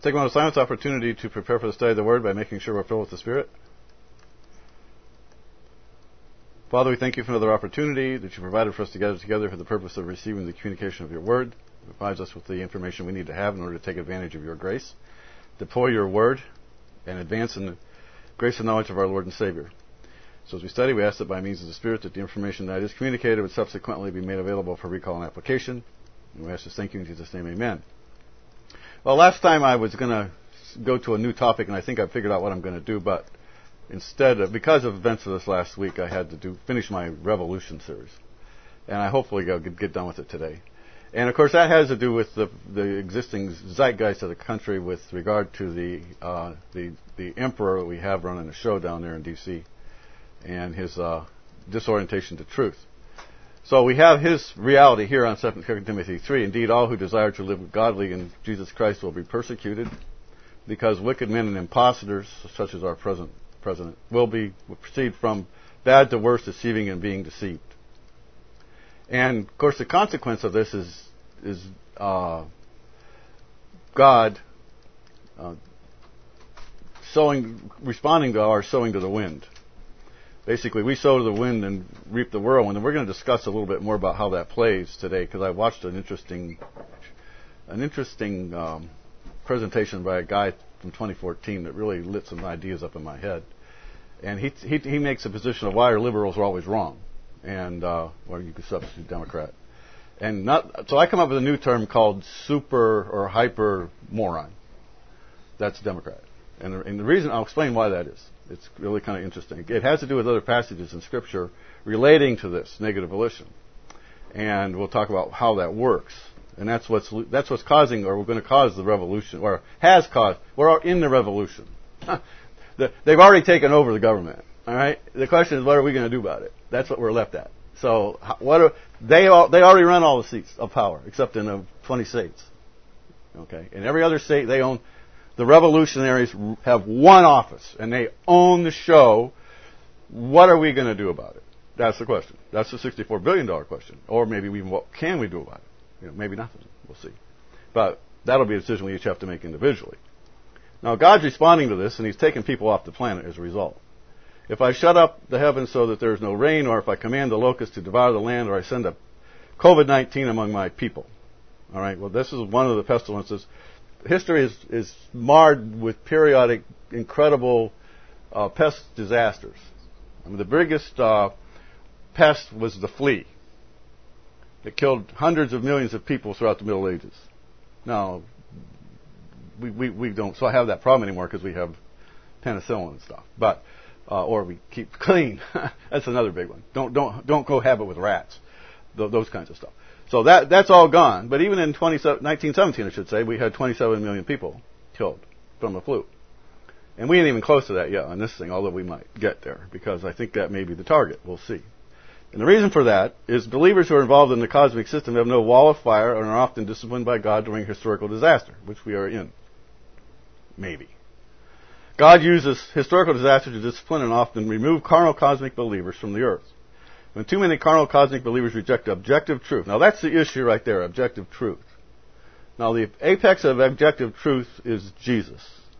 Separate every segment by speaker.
Speaker 1: take one of the silence opportunity to prepare for the study of the Word by making sure we're filled with the Spirit. Father, we thank you for another opportunity that you provided for us to gather together for the purpose of receiving the communication of your Word. It provides us with the information we need to have in order to take advantage of your grace, deploy your Word, and advance in the grace and knowledge of our Lord and Savior. So as we study, we ask that by means of the Spirit that the information that is communicated would subsequently be made available for recall and application. And we ask this, thank you in Jesus' name, amen. Well, last time I was going to go to a new topic, and I think I figured out what I'm going to do, but because of events of this last week, I had to finish my Revolution series. And I hopefully get done with it today. And of course that has to do with the existing zeitgeist of the country with regard to the emperor that we have running a show down there in D.C. and his disorientation to truth. So we have his reality here on 2 Timothy 3. Indeed, all who desire to live godly in Jesus Christ will be persecuted, because wicked men and impostors, such as our present president, will proceed from bad to worse, deceiving and being deceived. And of course, the consequence of this is God responding to our sowing to the wind. Basically, we sow to the wind and reap the whirlwind, and we're going to discuss a little bit more about how that plays today, because I watched an interesting presentation by a guy from 2014 that really lit some ideas up in my head. And he makes a position of why our liberals are always wrong, and or you could substitute Democrat. So I come up with a new term called super or hyper moron. That's Democrat. And the reason, I'll explain why that is. It's really kind of interesting. It has to do with other passages in Scripture relating to this negative volition. And we'll talk about how that works. And that's what's causing, or we're going to cause the revolution, or has caused. We're in the revolution. They've already taken over the government. All right. The question is, what are we going to do about it? That's what we're left at. So, they already run all the seats of power, except in the 20 states. Okay. In every other state, they own. The revolutionaries have one office, and they own the show. What are we going to do about it? That's the question. That's the $64 billion question. Or maybe even what can we do about it? Maybe nothing. We'll see. But that'll be a decision we each have to make individually. Now, God's responding to this, and He's taking people off the planet as a result. If I shut up the heavens so that there is no rain, or if I command the locusts to devour the land, or I send a COVID-19 among my people. All right, well, this is one of the pestilences. History is marred with periodic, incredible pest disasters. I mean, the biggest pest was the flea. It killed hundreds of millions of people throughout the Middle Ages. Now, we don't so have that problem anymore because we have penicillin and stuff. But or we keep clean. That's another big one. Don't cohabit with rats. Those kinds of stuff. So that's all gone. But even in 1917, I should say, we had 27 million people killed from the flu. And we ain't even close to that yet on this thing, although we might get there, because I think that may be the target. We'll see. And the reason for that is believers who are involved in the cosmic system have no wall of fire and are often disciplined by God during historical disaster, which we are in. Maybe. God uses historical disaster to discipline and often remove carnal cosmic believers from the earth. When too many carnal cosmic believers reject objective truth. Now that's the issue right there, objective truth. Now the apex of objective truth is Jesus.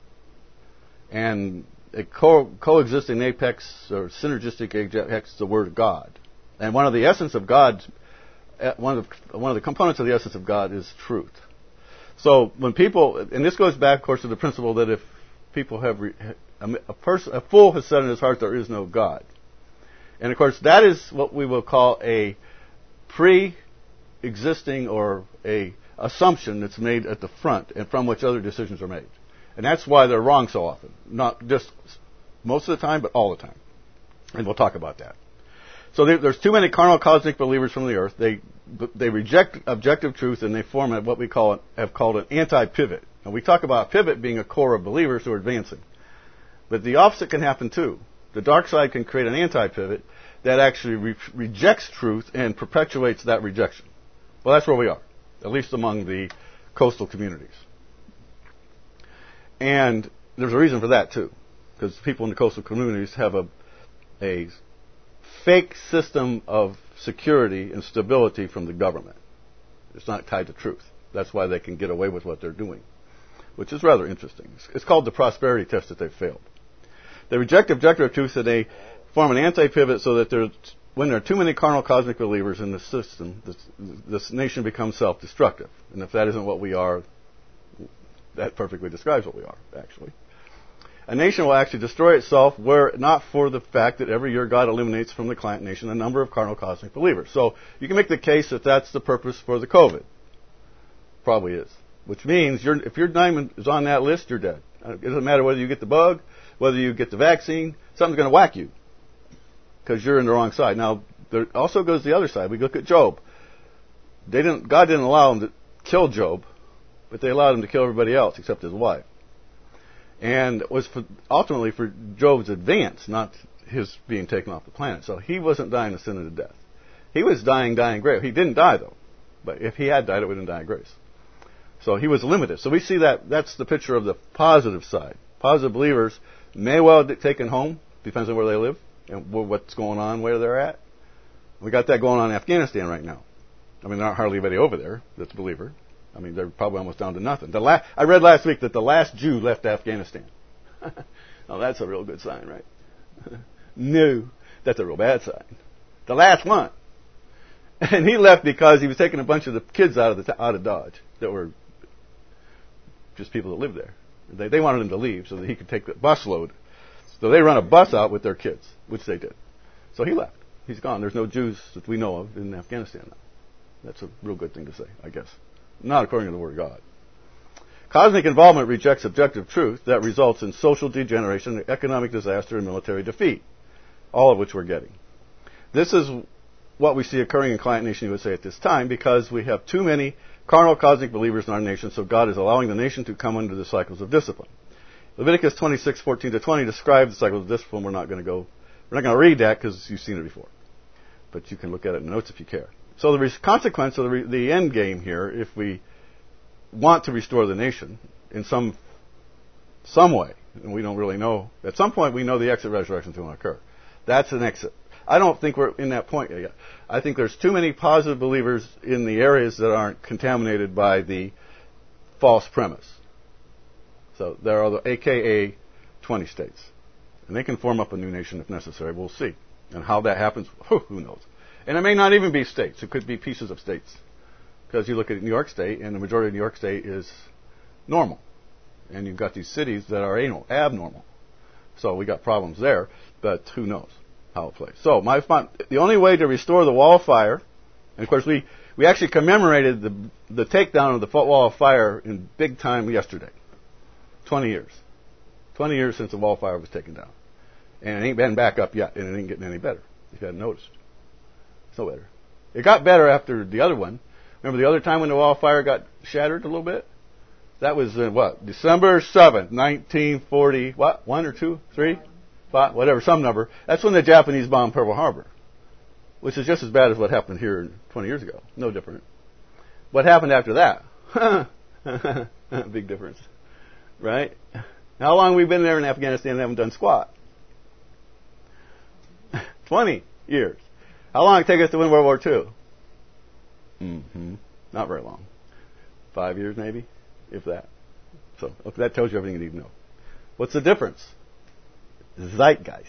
Speaker 1: And a coexisting apex or synergistic apex is the Word of God. And one of the essence of God, one of the components of the essence of God is truth. So when people, and this goes back, of course, to the principle that if people have, a fool has said in his heart there is no God. And of course, that is what we will call a pre-existing or a assumption that's made at the front and from which other decisions are made. And that's why they're wrong so often. Not just most of the time, but all the time. And we'll talk about that. So there's too many carnal cosmic believers from the earth. They reject objective truth and they form what we have called an anti-pivot. And we talk about pivot being a core of believers who are advancing. But the opposite can happen too. The dark side can create an anti-pivot that actually rejects truth and perpetuates that rejection. Well, that's where we are, at least among the coastal communities. And there's a reason for that, too, because people in the coastal communities have a fake system of security and stability from the government. It's not tied to truth. That's why they can get away with what they're doing. which is rather interesting. It's called the prosperity test that they've failed. They reject objective truth and they form an anti-pivot so that when there are too many carnal cosmic believers in the system, this nation becomes self-destructive. And if that isn't what we are, that perfectly describes what we are, actually. A nation will actually destroy itself were it not for the fact that every year God eliminates from the client nation a number of carnal cosmic believers. So you can make the case that that's the purpose for the COVID. Probably is. Which means if your name is on that list, you're dead. It doesn't matter whether you get the bug, whether you get the vaccine, something's going to whack you because you're in the wrong side. Now, there also goes the other side. We look at Job. God didn't allow him to kill Job, but they allowed him to kill everybody else except his wife. And it was ultimately for Job's advance, not his being taken off the planet. So he wasn't dying the sin of the death. He was dying grave. He didn't die, though. But if he had died, it would have been dying grace. So he was limited. So we see that's the picture of the positive side. Positive believers may well get taken home, depends on where they live and what's going on, where they're at. We got that going on in Afghanistan right now. I mean, there aren't hardly anybody over there that's a believer. I mean, they're probably almost down to nothing. I read last week that the last Jew left Afghanistan. Oh, that's a real good sign, right? No, that's a real bad sign. The last one. And he left because he was taking a bunch of the kids out of Dodge that were just people that lived there. They wanted him to leave so that he could take the bus load. So they run a bus out with their kids, which they did. So he left. He's gone. There's no Jews that we know of in Afghanistan now. That's a real good thing to say, I guess. Not according to the Word of God. Cosmic involvement rejects objective truth that results in social degeneration, economic disaster, and military defeat, all of which we're getting. This is what we see occurring in Client Nation USA at this time because we have too many carnal cosmic believers in our nation, so God is allowing the nation to come under the cycles of discipline. Leviticus 26:14-20 describes the cycles of discipline. We're not going to read that because you've seen it before. But you can look at it in the notes if you care. So the consequence of the end game here, if we want to restore the nation in some way, and we don't really know, at some point we know the exit resurrection is going to occur. That's an exit. I don't think we're in that point yet. I think there's too many positive believers in the areas that aren't contaminated by the false premise. So there are the AKA 20 states. And they can form up a new nation if necessary. We'll see. And how that happens, who knows. And it may not even be states. It could be pieces of states. Because you look at New York State, and the majority of New York State is normal. And you've got these cities that are abnormal. So we got problems there, but who knows how it plays. So the only way to restore the wall of fire, and of course we actually commemorated the takedown of the wall of fire in big time yesterday. 20 years. 20 years since the wall of fire was taken down. And it ain't been back up yet, and it ain't getting any better, if you hadn't noticed. It's no better. It got better after the other one. Remember the other time when the wall of fire got shattered a little bit? That was December 7th, 1940, 1 or 2, 3, 5, whatever, some number. That's when the Japanese bombed Pearl Harbor, which is just as bad as what happened here 20 years ago. No different. What happened after that? Big difference. Right? How long have we been there in Afghanistan and haven't done squat? 20 years. How long did it take us to win World War II? Not very long. 5 years maybe, if that. So that tells you everything you need to know. What's the difference? Zeitgeist.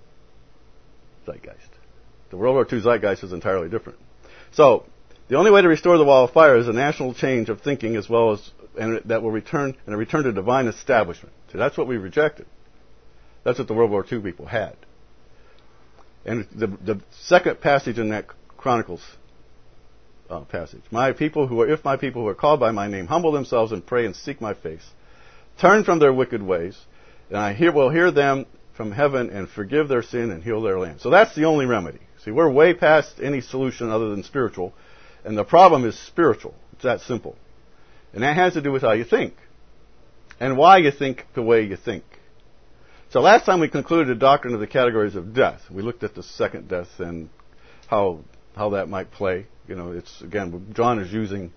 Speaker 1: The World War II zeitgeist is entirely different. So the only way to restore the wall of fire is a national change of thinking as well as that will return to divine establishment. So that's what we rejected. That's what the World War II people had. And the second passage in that Chronicles passage. If my people who are called by my name humble themselves and pray and seek my face, turn from their wicked ways, and I will hear them from heaven and forgive their sin and heal their land. So that's the only remedy. See, we're way past any solution other than spiritual, and the problem is spiritual. It's that simple. And that has to do with how you think and why you think the way you think. So last time we concluded the doctrine of the categories of death. We looked at the second death and how that might play. It's again, John is using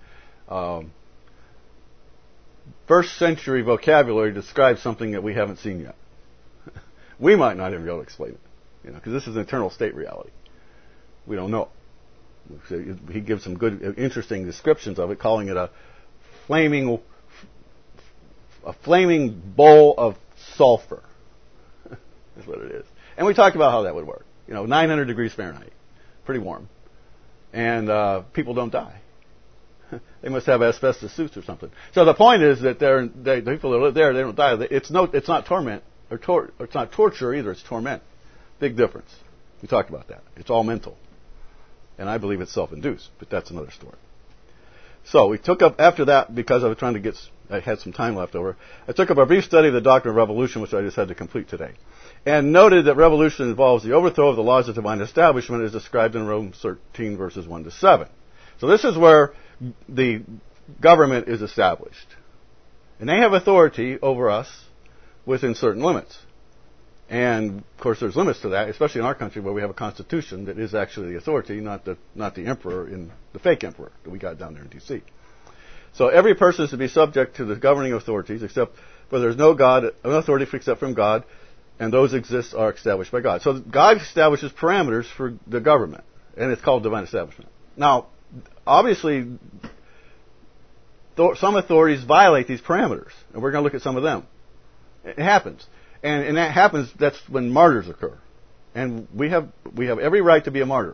Speaker 1: first century vocabulary to describe something that we haven't seen yet. We might not even be able to explain it, because this is an eternal state reality. We don't know. He gives some good, interesting descriptions of it, calling it a flaming a flaming bowl of sulfur. That's what it is. And we talked about how that would work. 900 degrees Fahrenheit. Pretty warm. And people don't die. They must have asbestos suits or something. So the point is that the people that live there, they don't die. It's not torment or it's not torture either. It's torment. Big difference. We talked about that. It's all mental, and I believe it's self-induced. But that's another story. So we took up after that because I was trying to I had some time left over. I took up a brief study of the doctrine of revolution, which I just had to complete today, and noted that revolution involves the overthrow of the laws of divine establishment as described in Romans 13 verses 1 to 7. So this is where the government is established. And they have authority over us within certain limits. And, of course, there's limits to that, especially in our country where we have a constitution that is actually the authority, not the emperor, the fake emperor that we got down there in D.C. So every person is to be subject to the governing authorities, except where there's no authority except from God, and those are established by God. So God establishes parameters for the government, and it's called divine establishment. Now, obviously, some authorities violate these parameters, and we're going to look at some of them. It happens. And that happens, that's when martyrs occur. And we have every right to be a martyr.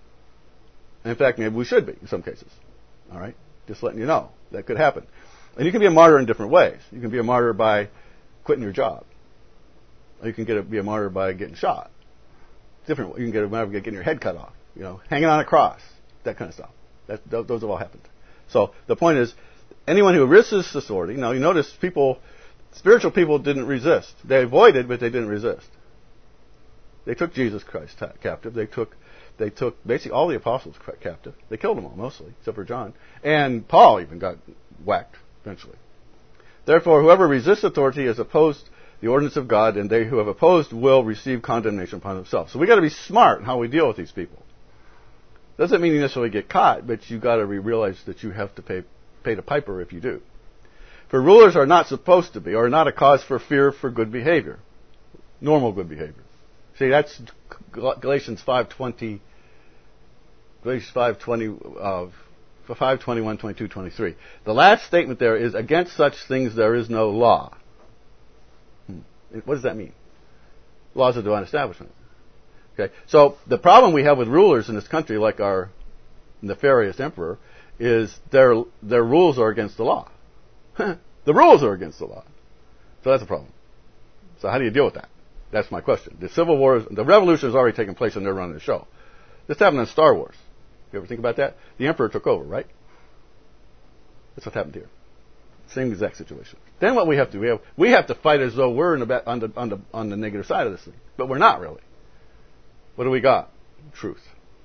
Speaker 1: In fact, maybe we should be in some cases. All right? Just letting you know. That could happen. And you can be a martyr in different ways. You can be a martyr by quitting your job. Or you can be a martyr by getting shot. Different. You can get a martyr by getting your head cut off. Hanging on a cross. That kind of stuff. Those have all happened. So the point is, anyone who resists authority, now you notice spiritual people didn't resist. They avoided, but they didn't resist. They took Jesus Christ captive. They took basically all the apostles captive. They killed them all, mostly, except for John. And Paul even got whacked, eventually. Therefore, whoever resists authority has opposed the ordinance of God, and they who have opposed will receive condemnation upon themselves. So we got to be smart in how we deal with these people. Doesn't mean you necessarily get caught, but you got to realize that you have to pay the piper if you do. For rulers are not supposed to be, or not a cause for fear for good behavior, normal good behavior. See, that's Galatians 5:20, Galatians 5:20, 5:21, 22, 23. The last statement there is, against such things there is no law. What does that mean? Laws of divine establishment. Okay, so the problem we have with rulers in this country, like our nefarious emperor, is their rules are against the law. The rules are against the law. So that's a problem. So how do you deal with that? That's my question. The revolution has already taken place and they're running the show. This happened in Star Wars. You ever think about that? The emperor took over, right? That's what happened here. Same exact situation. Then what we have to do, we have to fight as though we're on the negative side of this thing. But we're not really. What do we got? Truth.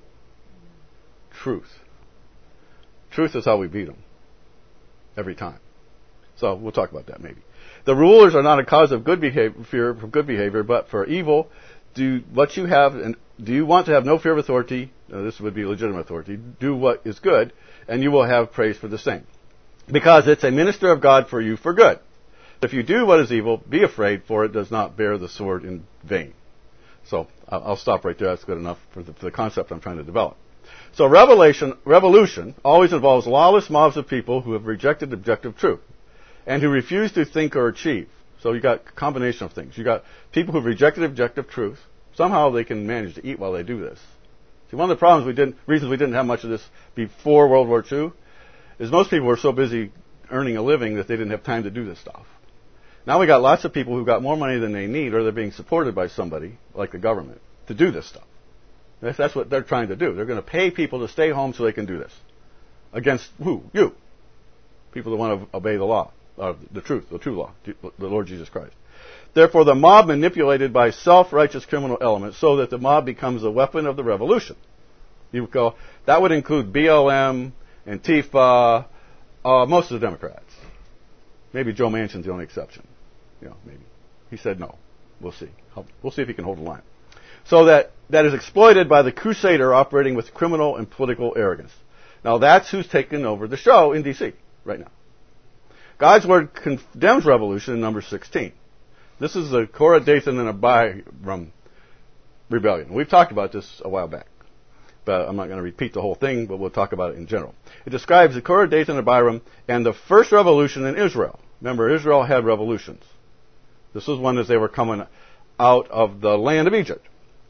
Speaker 1: Truth. Truth is how we beat them. Every time. So we'll talk about that maybe. The rulers are not a cause of good behavior, but for evil. Do what you have, and do you want to have no fear of authority? This would be legitimate authority. Do what is good, and you will have praise for the same, because it's a minister of God for you for good. If you do what is evil, be afraid, for it does not bear the sword in vain. So I'll stop right there. That's good enough for the concept I'm trying to develop. So revolution always involves lawless mobs of people who have rejected objective truth and who refuse to think or achieve. So you got a combination of things. You got people who've rejected objective truth. Somehow they can manage to eat while they do this. See, one of the reasons we didn't have much of this before World War II is most people were so busy earning a living that they didn't have time to do this stuff. Now we got lots of people who got more money than they need, or they're being supported by somebody, like the government, to do this stuff. That's what they're trying to do. They're going to pay people to stay home so they can do this. Against who? You. People that want to obey the law, the true law, the Lord Jesus Christ. Therefore, the mob manipulated by self-righteous criminal elements so that the mob becomes a weapon of the revolution. That would include BLM, Antifa, most of the Democrats. Maybe Joe Manchin's the only exception. Maybe. He said no. We'll see. We'll see if he can hold the line. So that is exploited by the crusader operating with criminal and political arrogance. Now that's who's taken over the show in D.C. right now. God's word condemns revolution in Numbers 16. This is the Korah, Dathan, and Abiram rebellion. We've talked about this a while back, but I'm not going to repeat the whole thing, but we'll talk about it in general. It describes the Korah, Dathan, and Abiram and the first revolution in Israel. Remember, Israel had revolutions. This was one as they were coming out of the land of Egypt.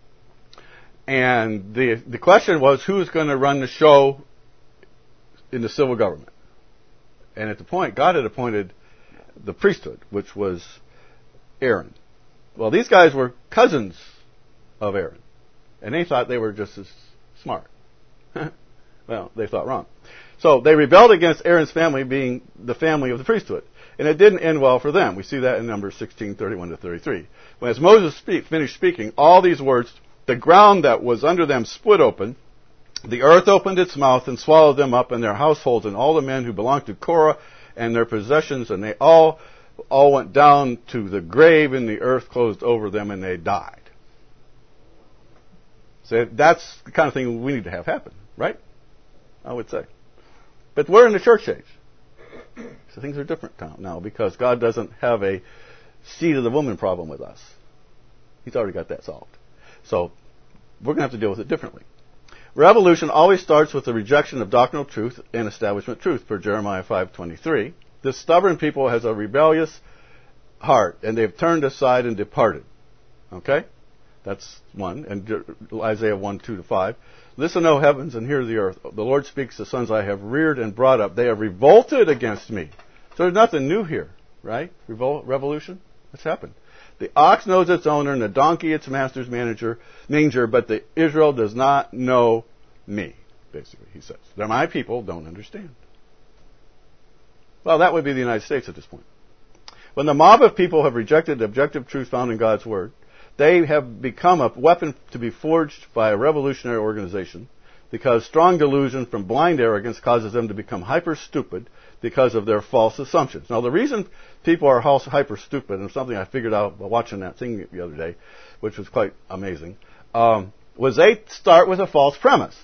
Speaker 1: And the question was, who's going to run the show in the civil government? And at the point, God had appointed the priesthood, which was Aaron. Well, these guys were cousins of Aaron. And they thought they were just as smart. Well, they thought wrong. So they rebelled against Aaron's family being the family of the priesthood. And it didn't end well for them. We see that in Numbers 16:31-33. When as Moses finished speaking all these words, the ground that was under them split open, the earth opened its mouth and swallowed them up and their households and all the men who belonged to Korah and their possessions, and they all went down to the grave, and the earth closed over them, and they died. So that's the kind of thing we need to have happen, right? I would say. But we're in the church age. So things are different now because God doesn't have a seed of the woman problem with us. He's already got that solved. So we're going to have to deal with it differently. Revolution always starts with the rejection of doctrinal truth and establishment truth, per Jeremiah 5:23. This stubborn people has a rebellious heart, and they've turned aside and departed. Okay? That's one. And Isaiah 1:2-5. Listen, O heavens, and hear the earth. The Lord speaks, the sons I have reared and brought up. They have revolted against me. So there's nothing new here, right? Revolution? What's happened? The ox knows its owner, and the donkey its master's manger, but the Israel does not know me, basically, he says. They're my people, don't understand. Well, that would be the United States at this point. When the mob of people have rejected the objective truth found in God's Word, they have become a weapon to be forged by a revolutionary organization because strong delusion from blind arrogance causes them to become hyper-stupid because of their false assumptions. Now, the reason people are hyper-stupid, and something I figured out by watching that thing the other day, which was quite amazing, was they start with a false premise.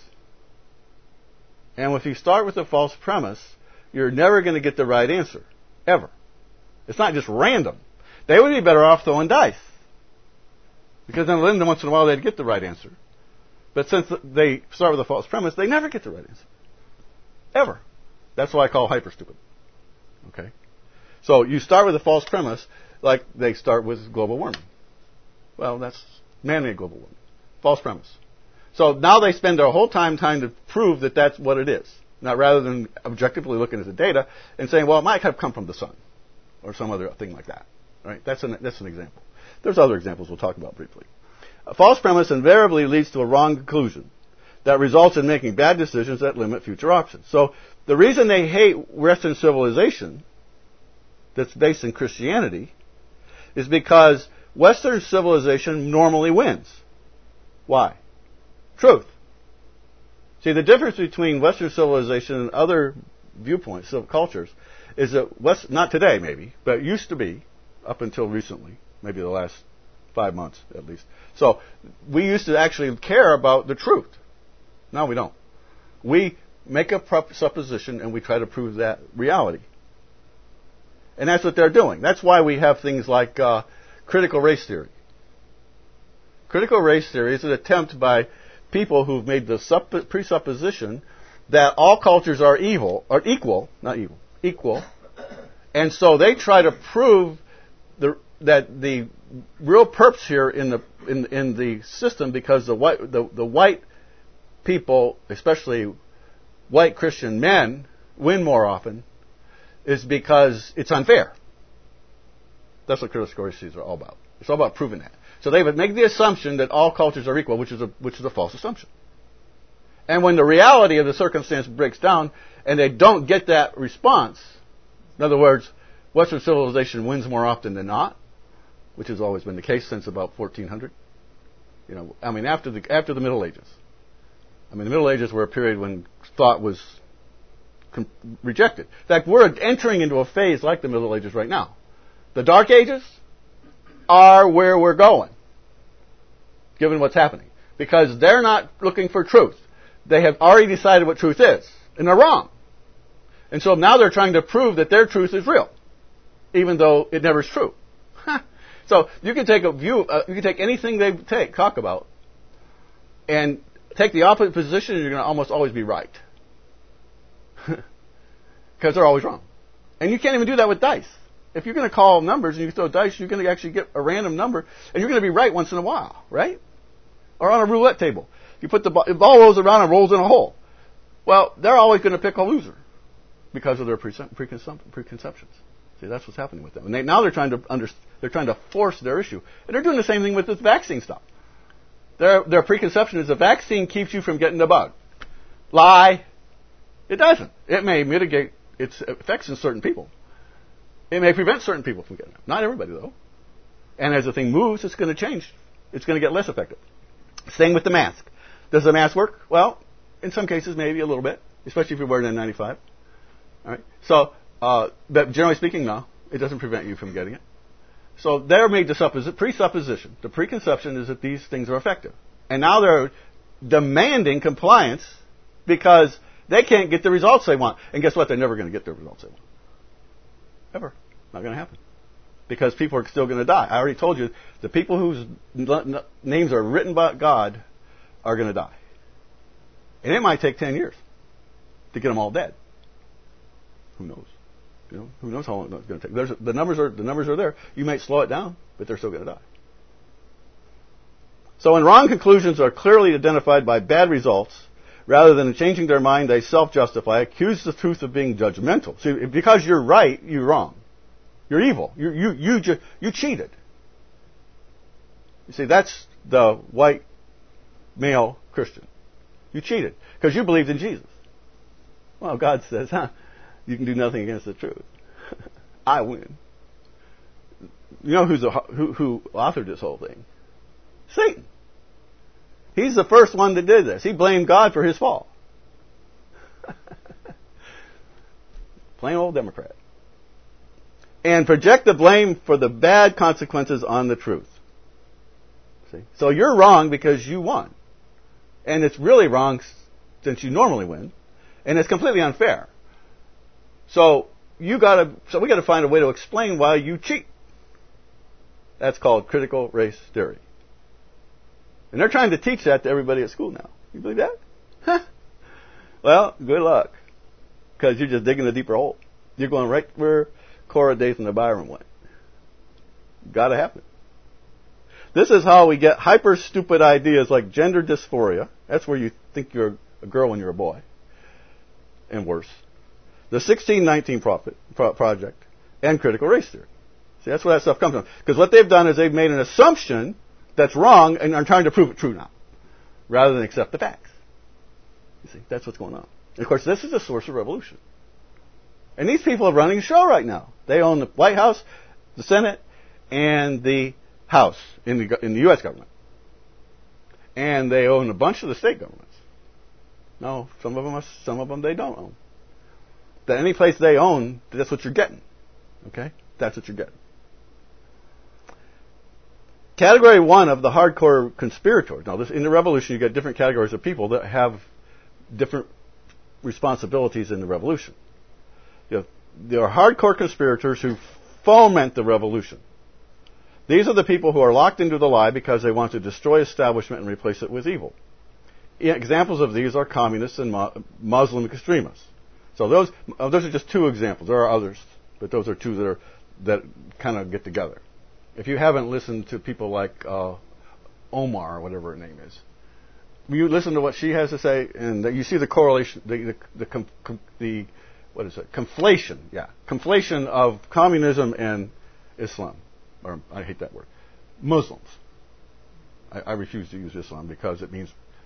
Speaker 1: And if you start with a false premise, you're never going to get the right answer, ever. It's not just random. They would be better off throwing dice. Because then once in a while they'd get the right answer. But since they start with a false premise, they never get the right answer. Ever. That's why I call hyper stupid. Okay? So you start with a false premise, like they start with global warming. Well, that's man-made global warming. False premise. So now they spend their whole time trying to prove that that's what it is. Now, rather than objectively looking at the data and saying, well, it might have come from the sun. Or some other thing like that. Right? That's an example. There's other examples we'll talk about briefly. A false premise invariably leads to a wrong conclusion that results in making bad decisions that limit future options. So the reason they hate Western civilization that's based in Christianity is because Western civilization normally wins. Why? Truth. See, the difference between Western civilization and other viewpoints, civil cultures, is that not today maybe, but it used to be, up until recently, maybe the last 5 months at least. So we used to actually care about the truth. Now we don't. We make a supposition and we try to prove that reality. And that's what they're doing. That's why we have things like critical race theory. Critical race theory is an attempt by people who've made the presupposition that all cultures are equal, and so they try to prove that the real purpose here in the system, because the white people, especially white Christian men, win more often, is because it's unfair. That's what critical race theories are all about. It's all about proving that. So they would make the assumption that all cultures are equal, which is a false assumption. And when the reality of the circumstance breaks down and they don't get that response, in other words, Western civilization wins more often than not, which has always been the case since about 1400. After the Middle Ages. The Middle Ages were a period when thought was rejected. In fact, we're entering into a phase like the Middle Ages right now. The Dark Ages are where we're going, given what's happening. Because they're not looking for truth. They have already decided what truth is, and they're wrong. And so now they're trying to prove that their truth is real, even though it never is true. So you can take you can take anything they talk about, and take the opposite position, and you're going to almost always be right. Because they're always wrong. And you can't even do that with dice. If you're going to call numbers and you throw dice, you're going to actually get a random number, and you're going to be right once in a while, right? Or on a roulette table. You put the ball rolls around and rolls in a hole. Well, they're always going to pick a loser because of their preconceptions. See, that's what's happening with them. And now they're trying to force their issue. And they're doing the same thing with this vaccine stuff. Their preconception is the vaccine keeps you from getting the bug. Lie. It doesn't. It may mitigate its effects in certain people. It may prevent certain people from getting it. Not everybody, though. And as the thing moves, it's going to change. It's going to get less effective. Same with the mask. Does the mask work? Well, in some cases, maybe a little bit, especially if you're wearing an N95. All right. So, but generally speaking, no, it doesn't prevent you from getting it. So they're made the presupposition. The preconception is that these things are effective. And now they're demanding compliance because they can't get the results they want. And guess what? They're never going to get the results they want. Ever. Not going to happen. Because people are still going to die. I already told you, the people whose names are written by God are going to die. And it might take 10 years to get them all dead. Who knows? You know, who knows how long it's going to take? The numbers are there. You might slow it down, but they're still going to die. So when wrong conclusions are clearly identified by bad results, rather than changing their mind, they self-justify, accuse the truth of being judgmental. See, because you're right, you're wrong. You're evil. You cheated. You see, that's the white male Christian. You cheated because you believed in Jesus. Well, God says, you can do nothing against the truth. I win. You know who authored this whole thing? Satan. He's the first one that did this. He blamed God for his fall. Plain old Democrat. And project the blame for the bad consequences on the truth. See? So you're wrong because you won. And it's really wrong since you normally win. And it's completely unfair. So we got to find a way to explain why you cheat. That's called critical race theory. And they're trying to teach that to everybody at school now. You believe that? Huh. Well, good luck. Because you're just digging a deeper hole. You're going right where Cora, Dathan, and Byron went. Got to happen. This is how we get hyper stupid ideas like gender dysphoria. That's where you think you're a girl when you're a boy. And worse. The 1619 Project and critical race theory. See, that's where that stuff comes from. Because what they've done is they've made an assumption that's wrong and are trying to prove it true now, rather than accept the facts. You see, that's what's going on. And of course, this is the source of revolution. And these people are running the show right now. They own the White House, the Senate, and the House in the U.S. government. And they own a bunch of the state governments. No, some of them they don't own. That any place they own, that's what you're getting. Okay? That's what you're getting. Category 1 of the hardcore conspirators. Now, in the revolution, you get different categories of people that have different responsibilities in the revolution. There are hardcore conspirators who foment the revolution. These are the people who are locked into the lie because they want to destroy establishment and replace it with evil. Examples of these are communists and Muslim extremists. So those are just two examples. There are others, but those are two that kind of get together. If you haven't listened to people like Omar, or whatever her name is, you listen to what she has to say, and you see the correlation, the what is it? Conflation. Yeah, conflation of communism and Islam. Or I hate that word. Muslims. I refuse to use Islam because it means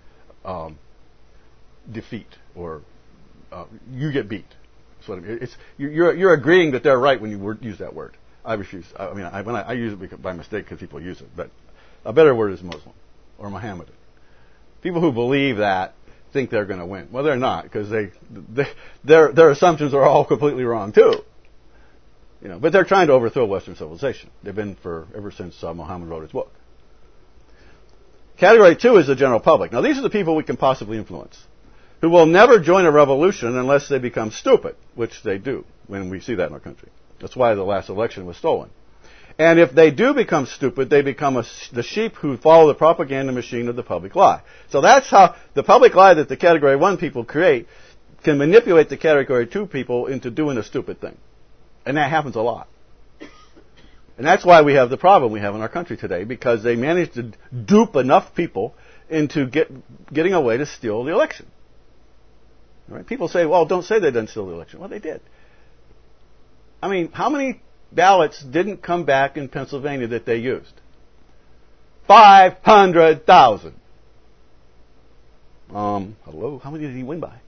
Speaker 1: defeat or you get beat. That's what I mean. You're agreeing that they're right when you use that word. I refuse. I use it by mistake because people use it. But a better word is Muslim or Mohammedan. People who believe that think they're going to win. Well, they're not because their assumptions are all completely wrong too. You know, but they're trying to overthrow Western civilization. They've been ever since Muhammad wrote his book. Category 2 is the general public. Now, these are the people we can possibly influence, who will never join a revolution unless they become stupid, which they do when we see that in our country. That's why the last election was stolen. And if they do become stupid, they become the sheep who follow the propaganda machine of the public lie. So that's how the public lie that the Category 1 people create can manipulate the Category 2 people into doing a stupid thing. And that happens a lot. And that's why we have the problem we have in our country today, because they managed to dupe enough people into getting a way to steal the election. All right? People say, well, don't say they didn't steal the election. Well, they did. I mean, how many ballots didn't come back in Pennsylvania that they used? 500,000. Hello? How many did he win by?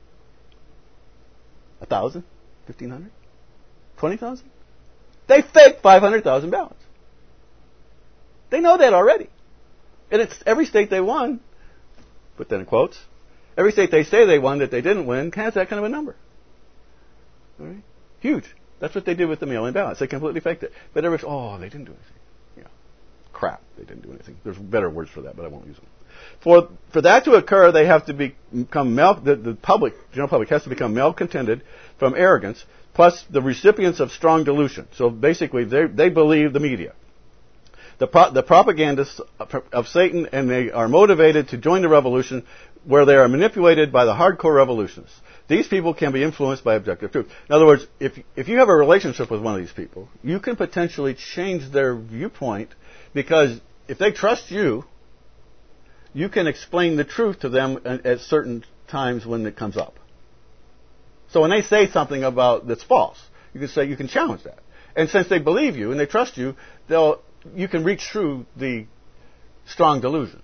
Speaker 1: 1,000? 1,500? 20,000? They faked 500,000 ballots. They know that already. And it's every state they won, put that in quotes, every state they say they won that they didn't win has that kind of a number. All right? Huge. That's what they did with the mail-in ballots. They completely faked it. But everybody's, they didn't do anything. Yeah. Crap. They didn't do anything. There's better words for that, but I won't use them. For that to occur, they have to become the general public has to become malcontented from arrogance, plus the recipients of strong delusion. So basically, they believe the media, the propagandists of Satan, and they are motivated to join the revolution, where they are manipulated by the hardcore revolutionists. These people can be influenced by objective truth. In other words, if you have a relationship with one of these people, you can potentially change their viewpoint, because if they trust you, you can explain the truth to them at certain times when it comes up. So when they say something that's false, you can challenge that. And since they believe you and they trust you, you can reach through the strong delusion.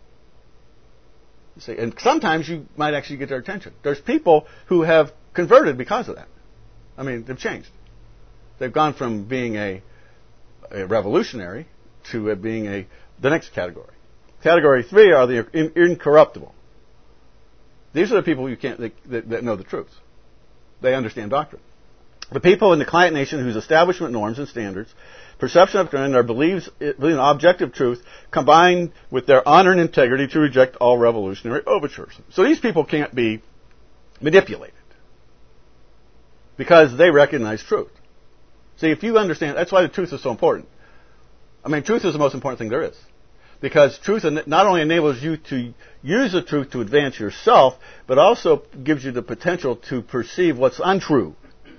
Speaker 1: See, and sometimes you might actually get their attention. There's people who have converted because of that. I mean, they've changed. They've gone from being a revolutionary to being the next category. Category 3 are the incorruptible. These are the people that know the truth. They understand doctrine. The people in the client nation whose establishment norms and standards, perception of trend, or beliefs in objective truth, combined with their honor and integrity to reject all revolutionary overtures. So these people can't be manipulated because they recognize truth. See, if you understand, that's why the truth is so important. I mean, truth is the most important thing there is. Because truth not only enables you to use the truth to advance yourself, but also gives you the potential to perceive what's untrue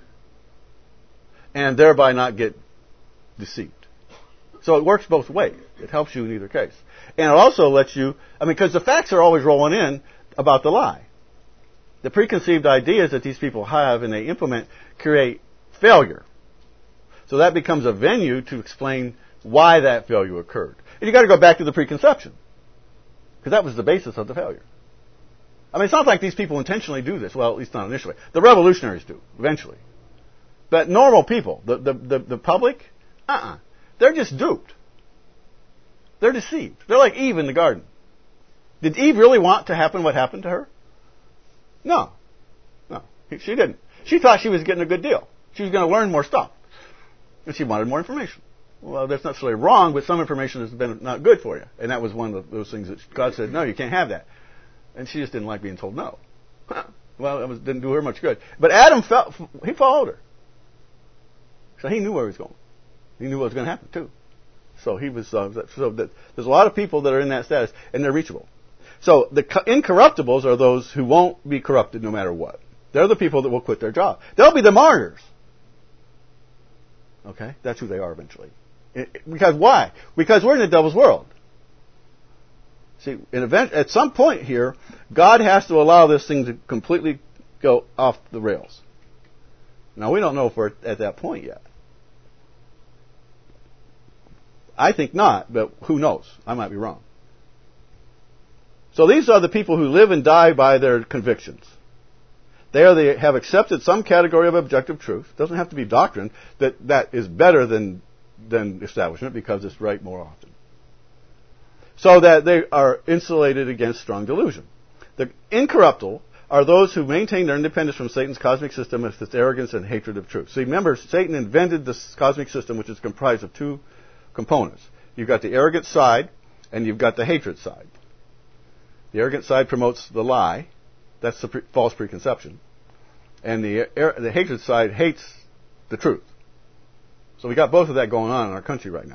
Speaker 1: and thereby not get deceived. So it works both ways. It helps you in either case. And it also lets you, because the facts are always rolling in about the lie. The preconceived ideas that these people have and they implement create failure. So that becomes a venue to explain why that failure occurred. And you got to go back to the preconception, because that was the basis of the failure. It's not like these people intentionally do this. Well, at least not initially. The revolutionaries do, eventually. But normal people, the public, they're just duped. They're deceived. They're like Eve in the garden. Did Eve really want to happen what happened to her? No, she didn't. She thought she was getting a good deal. She was going to learn more stuff. And she wanted more information. Well, that's not necessarily wrong, but some information has been not good for you. And that was one of those things that God said, no, you can't have that. And she just didn't like being told no. Well, it didn't do her much good. But Adam he followed her. So he knew where he was going. He knew what was going to happen, too. So he was, there's a lot of people that are in that status, and they're reachable. So the incorruptibles are those who won't be corrupted no matter what. They're the people that will quit their job. They'll be the martyrs. Okay? That's who they are eventually. Because why? Because we're in the devil's world. See, at some point here, God has to allow this thing to completely go off the rails. Now, we don't know if we're at that point yet. I think not, but who knows? I might be wrong. So these are the people who live and die by their convictions. They have accepted some category of objective truth. It doesn't have to be doctrine. That is better than establishment because it's right more often. So that they are insulated against strong delusion. The incorruptible are those who maintain their independence from Satan's cosmic system with its arrogance and hatred of truth. See, remember, Satan invented this cosmic system, which is comprised of two components. You've got the arrogant side, and you've got the hatred side. The arrogant side promotes the lie. That's the false preconception. And the hatred side hates the truth. So we got both of that going on in our country right now.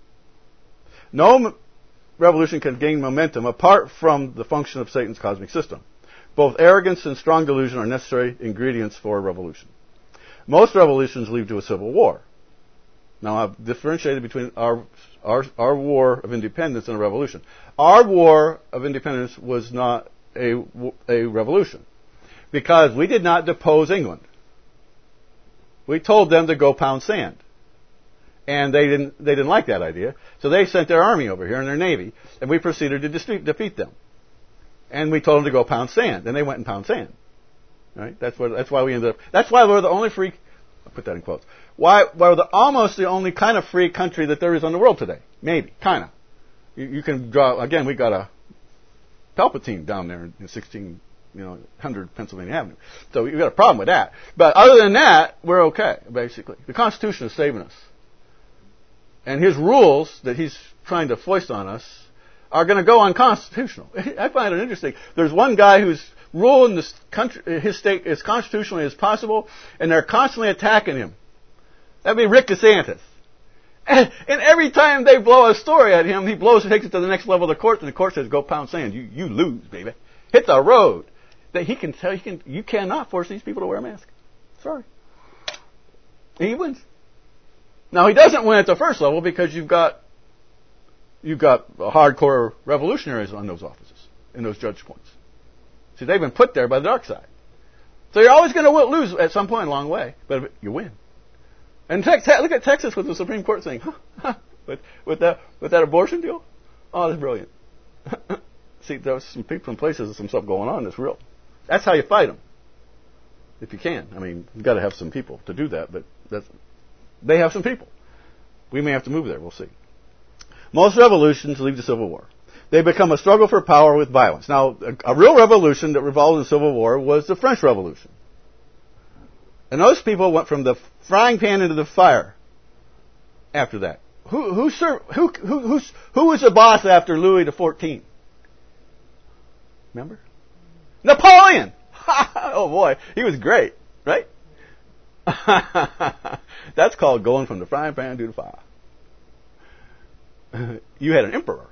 Speaker 1: No revolution can gain momentum apart from the function of Satan's cosmic system. Both arrogance and strong delusion are necessary ingredients for a revolution. Most revolutions lead to a civil war. Now, I've differentiated between our war of independence and a revolution. Our war of independence was not a revolution because we did not depose England. We told them to go pound sand. And they didn't like that idea. So they sent their army over here and their navy, and we proceeded to defeat them. And we told them to go pound sand, and they went and pound sand. Right? That's why we ended up. That's why we're the only free. I'll put that in quotes. Why we're almost the only kind of free country that there is in the world today. Maybe, kind of. You can draw again. We got a Palpatine down there in 1600 Pennsylvania Avenue. So you've got a problem with that. But other than that, we're okay. Basically, the Constitution is saving us. And his rules that he's trying to foist on us are going to go unconstitutional. I find it interesting. There's one guy who's ruling this country, his state, as constitutionally as possible, and they're constantly attacking him. That'd be Rick DeSantis. And every time they blow a story at him, he takes it to the next level of the court, and the court says, "Go pound sand. You lose, baby. Hit the road." That he can tell you cannot force these people to wear a mask. Sorry. And he wins. Now, he doesn't win at the first level because you've got hardcore revolutionaries on those offices, in those judge points. See, they've been put there by the dark side. So you're always going to lose at some point along the way, but you win. And look at Texas with the Supreme Court saying, with that abortion deal? Oh, that's brilliant. See, there's some people in places and some stuff going on that's real. That's how you fight them. If you can. I mean, you've got to have some people to do that, but they have some people. We may have to move there. We'll see. Most revolutions lead to civil war. They become a struggle for power with violence. Now, a real revolution that revolved in civil war was the French Revolution. And those people went from the frying pan into the fire after that. Who was the boss after Louis XIV? Remember? Napoleon! Oh boy, he was great, right? That's called going from the frying pan to the fire. You had an emperor.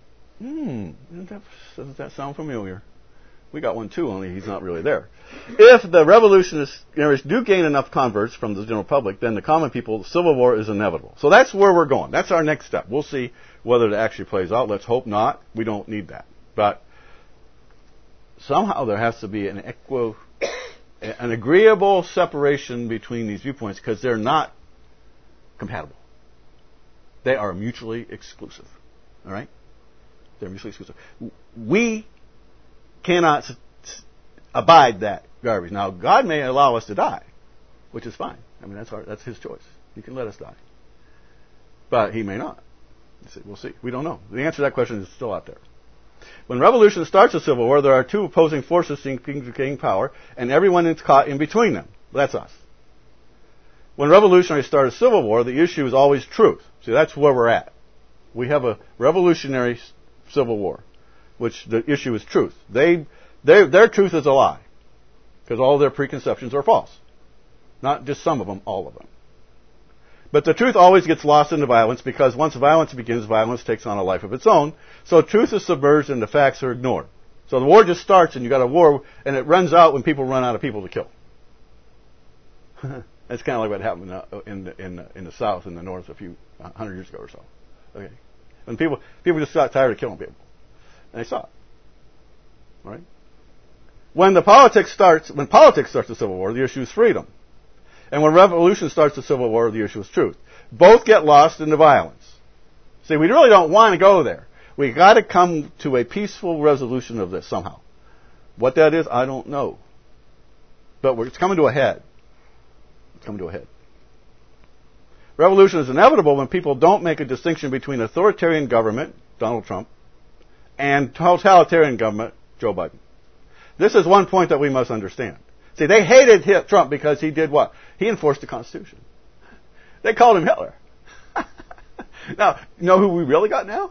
Speaker 1: Doesn't that sound familiar? We got one too, only he's not really there. If the revolutionists do gain enough converts from the general public, then the common people, civil war is inevitable. So that's where we're going. That's our next step. We'll see whether it actually plays out. Let's hope not. We don't need that. But somehow there has to be an agreeable separation between these viewpoints because they're not compatible. They are mutually exclusive. All right? They're mutually exclusive. We cannot abide that garbage. Now, God may allow us to die, which is fine. I mean, that's His choice. He can let us die. But He may not. We'll see. We don't know. The answer to that question is still out there. When revolution starts a civil war, there are two opposing forces seeking to gain power, and everyone is caught in between them. That's us. When revolutionaries start a civil war, the issue is always truth. See, that's where we're at. We have a revolutionary civil war, which the issue is truth. Their truth is a lie, because all their preconceptions are false. Not just some of them, all of them. But the truth always gets lost in the violence, because once violence begins, violence takes on a life of its own. So truth is submerged and the facts are ignored. So the war just starts, and you got a war, and it runs out when people run out of people to kill. That's kind of like what happened in the South and the North a few 100 years ago or so. Okay, when people just got tired of killing people, and they saw it. All right. When politics starts a civil war, the issue is freedom. And when revolution starts a civil war, the issue is truth. Both get lost in the violence. See, we really don't want to go there. We got to come to a peaceful resolution of this somehow. What that is, I don't know. But it's coming to a head. It's coming to a head. Revolution is inevitable when people don't make a distinction between authoritarian government, Donald Trump, and totalitarian government, Joe Biden. This is one point that we must understand. See, they hated Trump because he did what? He enforced the Constitution. They called him Hitler. Now, you know who we really got now?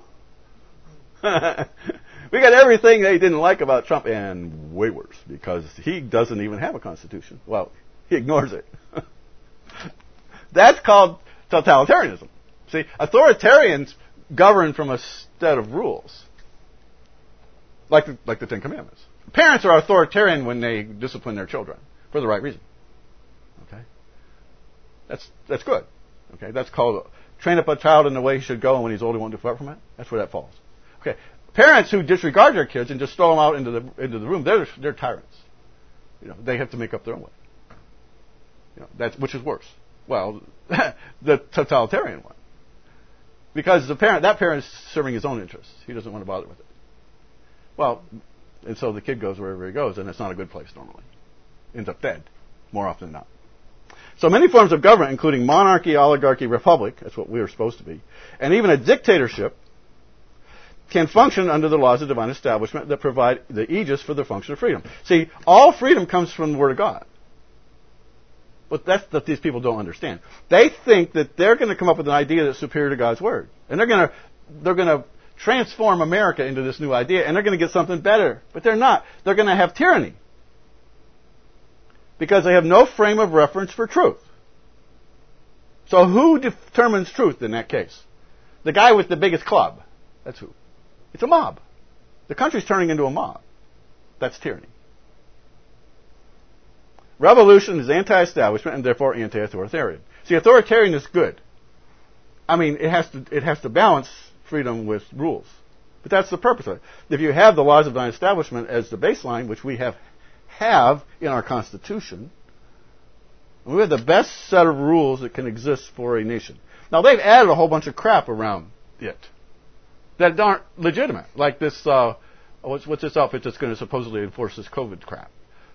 Speaker 1: We got everything they didn't like about Trump and way worse, because he doesn't even have a Constitution. Well, he ignores it. That's called totalitarianism. See, authoritarians govern from a set of rules, like the Ten Commandments. Parents are authoritarian when they discipline their children for the right reason. Okay, that's good. Okay, that's called train up a child in the way he should go, and when he's old, he won't depart from it. That's where that falls. Okay, parents who disregard their kids and just throw them out into the room, they're tyrants. They have to make up their own way. That's which is worse. Well, the totalitarian one, because that parent is serving his own interests. He doesn't want to bother with it. Well, and so the kid goes wherever he goes, and it's not a good place normally. Ends up dead, more often than not. So many forms of government, including monarchy, oligarchy, republic, that's what we are supposed to be, and even a dictatorship, can function under the laws of divine establishment that provide the aegis for the function of freedom. See, all freedom comes from the Word of God. But that's what these people don't understand. They think that they're going to come up with an idea that's superior to God's Word. And they're going to transform America into this new idea, and they're going to get something better. But they're not. They're going to have tyranny. Because they have no frame of reference for truth. So who determines truth in that case? The guy with the biggest club. That's who. It's a mob. The country's turning into a mob. That's tyranny. Revolution is anti-establishment and therefore anti-authoritarian. See, authoritarian is good. I mean, it has to balance freedom with rules. But that's the purpose of it. If you have the laws of divine establishment as the baseline, which we have in our Constitution, we have the best set of rules that can exist for a nation. Now, they've added a whole bunch of crap around it that aren't legitimate. Like this, what's this outfit that's going to supposedly enforce this COVID crap?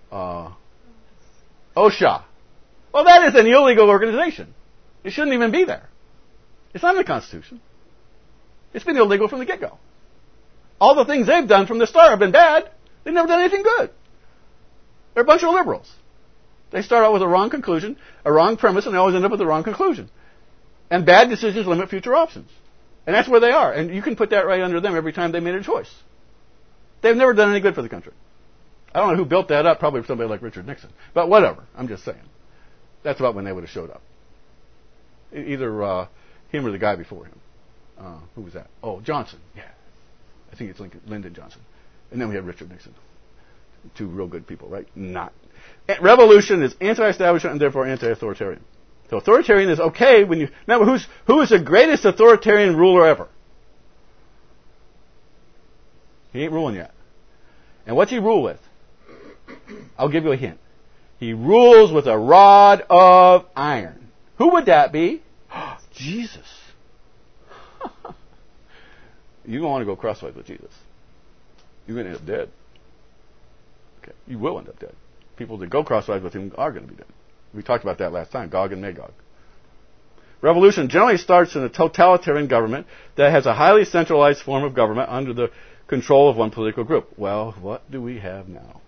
Speaker 1: OSHA. Well, that is an illegal organization. It shouldn't even be there. It's not in the Constitution. It's been illegal from the get-go. All the things they've done from the start have been bad. They've never done anything good. They're a bunch of liberals. They start out with a wrong conclusion, a wrong premise, and they always end up with the wrong conclusion. And bad decisions limit future options. And that's where they are. And you can put that right under them every time they made a choice. They've never done any good for the country. I don't know who built that up, probably somebody like Richard Nixon. But whatever, I'm just saying. That's about when they would have showed up. Either him or the guy before him. Who was that? Oh, Johnson. Yeah. I think it's Lyndon Johnson. And then we have Richard Nixon. Two real good people, right? Not. Revolution is anti-establishment and therefore anti-authoritarian. So authoritarian is okay when you... Remember, who is the greatest authoritarian ruler ever? He ain't ruling yet. And what's he rule with? I'll give you a hint. He rules with a rod of iron. Who would that be? Jesus. You don't want to go crosswise with Jesus. You're going to end up dead. Okay, you will end up dead. People that go crosswise with him are going to be dead. We talked about that last time, Gog and Magog. Revolution generally starts in a totalitarian government that has a highly centralized form of government under the control of one political group. Well, what do we have now?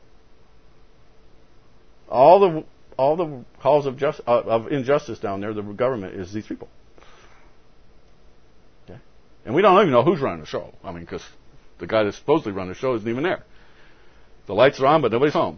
Speaker 1: All the halls of injustice down there, the government is these people. Okay? And we don't even know who's running the show. I mean, because the guy that's supposedly running the show isn't even there. The lights are on, but nobody's home.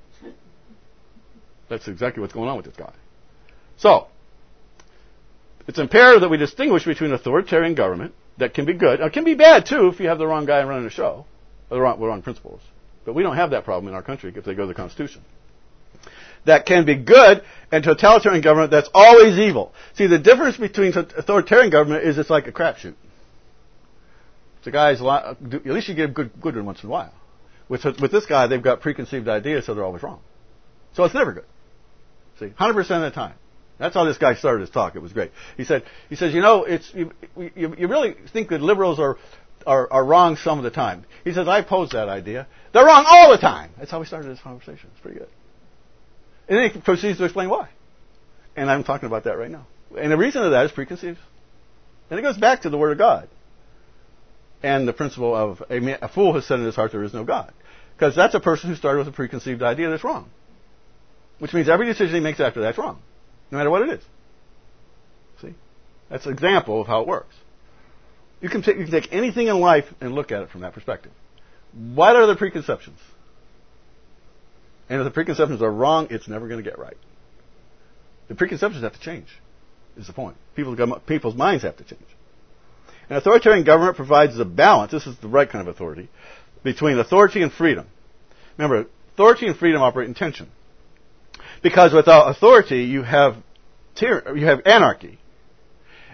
Speaker 1: That's exactly what's going on with this guy. So, it's imperative that we distinguish between authoritarian government that can be good. It can be bad, too, if you have the wrong guy running the show, or the wrong principles. But we don't have that problem in our country if they go to the Constitution. That can be good, and totalitarian government that's always evil. See, the difference between authoritarian government is it's like a crapshoot. The guys, at least you get a good one once in a while. With this guy, they've got preconceived ideas, so they're always wrong. So it's never good. See, 100% of the time. That's how this guy started his talk. It was great. He says, you really think that liberals are wrong some of the time. He says, I pose that idea. They're wrong all the time. That's how we started this conversation. It's pretty good. And then he proceeds to explain why. And I'm talking about that right now. And the reason of that is preconceived. And it goes back to the Word of God. And the principle of a fool has said in his heart there is no God. Because that's a person who started with a preconceived idea that's wrong. Which means every decision he makes after that's wrong. No matter what it is. See? That's an example of how it works. You can take anything in life and look at it from that perspective. What are the preconceptions? And if the preconceptions are wrong, it's never going to get right. The preconceptions have to change, is the point. People's minds have to change. An authoritarian government provides a balance, this is the right kind of authority, between authority and freedom. Remember, authority and freedom operate in tension. Because without authority, you have anarchy.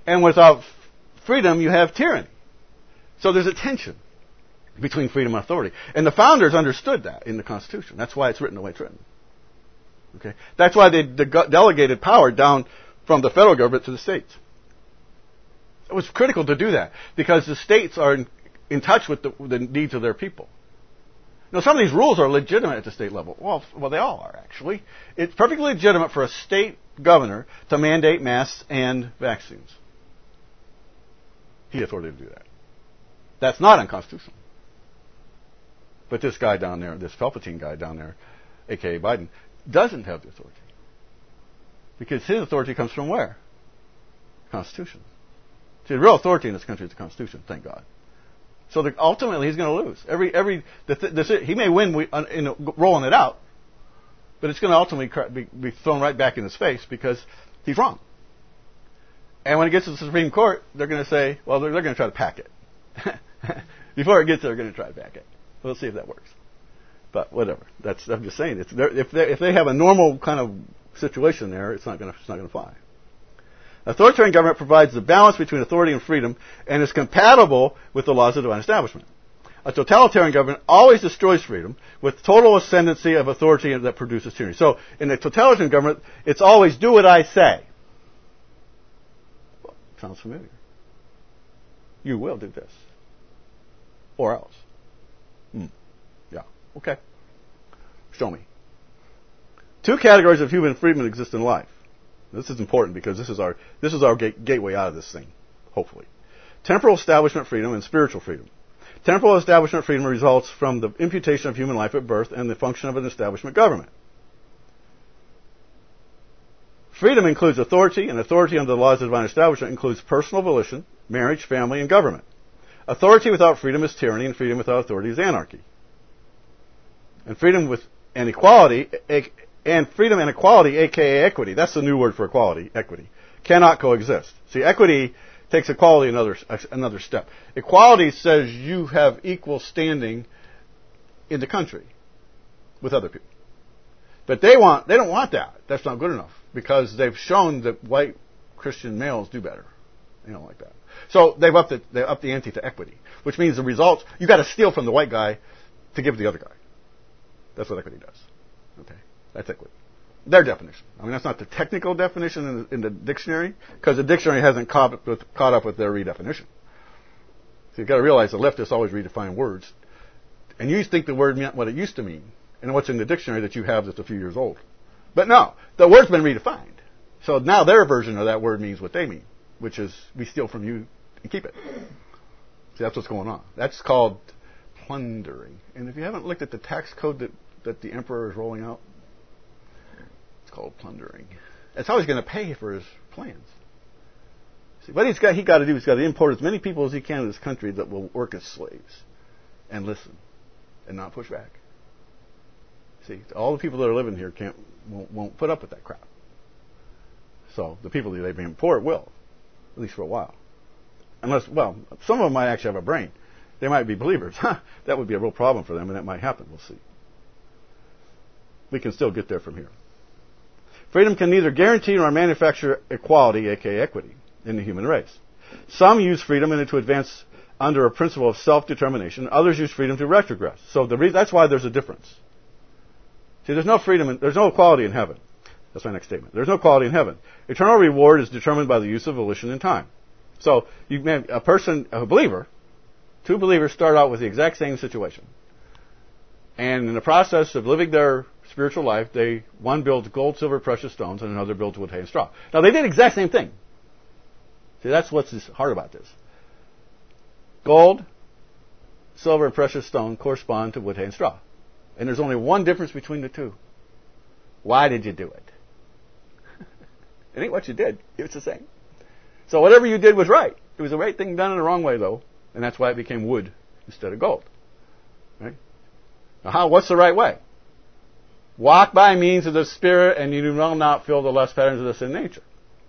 Speaker 1: And without freedom, you have tyranny. So there's a tension between freedom and authority. And the founders understood that in the Constitution. That's why it's written the way it's written. Okay? That's why they delegated power down from the federal government to the states. It was critical to do that because the states are in touch with the needs of their people. Now, some of these rules are legitimate at the state level. Well, they all are, actually. It's perfectly legitimate for a state governor to mandate masks and vaccines. He has authority to do that. That's not unconstitutional. But this guy down there, this Palpatine guy down there, a.k.a. Biden, doesn't have the authority. Because his authority comes from where? Constitution. See, the real authority in this country is the Constitution, thank God. So ultimately, he's going to lose. He may win rolling it out, but it's going to ultimately be thrown right back in his face because he's wrong. And when it gets to the Supreme Court, they're going to say, well, they're going to try to pack it. Before it gets there, they're going to try to pack it. We'll see if that works. But whatever. I'm just saying. If they have a normal kind of situation there, it's not going to fly. Authoritarian government provides the balance between authority and freedom and is compatible with the laws of divine establishment. A totalitarian government always destroys freedom with total ascendancy of authority that produces tyranny. So in a totalitarian government, it's always do what I say. Well, sounds familiar. You will do this. Or else. Yeah. Okay. Show me. Two categories of human freedom exist in life. This is important because this is our gateway out of this thing, hopefully. Temporal establishment freedom and spiritual freedom. Temporal establishment freedom results from the imputation of human life at birth and the function of an establishment government. Freedom includes authority, and authority under the laws of divine establishment includes personal volition, marriage, family, and government. Authority without freedom is tyranny, and freedom without authority is anarchy. And freedom and equality, aka equity, that's the new word for equity, cannot coexist. See, equity takes equality another step. Equality says you have equal standing in the country with other people. But they don't want that. That's not good enough because they've shown that white Christian males do better. They don't like that. So they upped the ante to equity, which means the results, you got to steal from the white guy to give to the other guy. That's what equity does. Okay. That's equity. Their definition. I mean, that's not the technical definition in the dictionary, because the dictionary hasn't caught up with their redefinition. So you've got to realize the leftists always redefine words. And you think the word meant what it used to mean, and what's in the dictionary that you have that's a few years old. But no, the word's been redefined. So now their version of that word means what they mean, which is we steal from you and keep it. See, that's what's going on. That's called plundering. And if you haven't looked at the tax code that the emperor is rolling out, it's called plundering. That's how he's going to pay for his plans. See, what he's got to do is got to import as many people as he can in this country that will work as slaves and listen and not push back. See, all the people that are living here won't put up with that crap. So the people that they import will, at least for a while. Unless, well, some of them might actually have a brain. They might be believers. That would be a real problem for them, and that might happen. We'll see. We can still get there from here. Freedom can neither guarantee nor manufacture equality, aka equity, in the human race. Some use freedom to advance under a principle of self-determination. Others use freedom to retrogress. So that's why there's a difference. See, there's no freedom, there's no equality in heaven. That's my next statement. There's no equality in heaven. Eternal reward is determined by the use of volition and time. So a believer, two believers start out with the exact same situation. And in the process of living their spiritual life, one builds gold, silver, precious stones, and another builds wood, hay, and straw. Now, they did the exact same thing. See, that's what's hard about this. Gold, silver, and precious stone correspond to wood, hay, and straw. And there's only one difference between the two. Why did you do it? It ain't what you did. It's the same. So whatever you did was right. It was the right thing done in the wrong way, though. And that's why it became wood instead of gold. Right? Now, what's the right way? Walk by means of the Spirit, and you will not feel the lust patterns of the sin nature.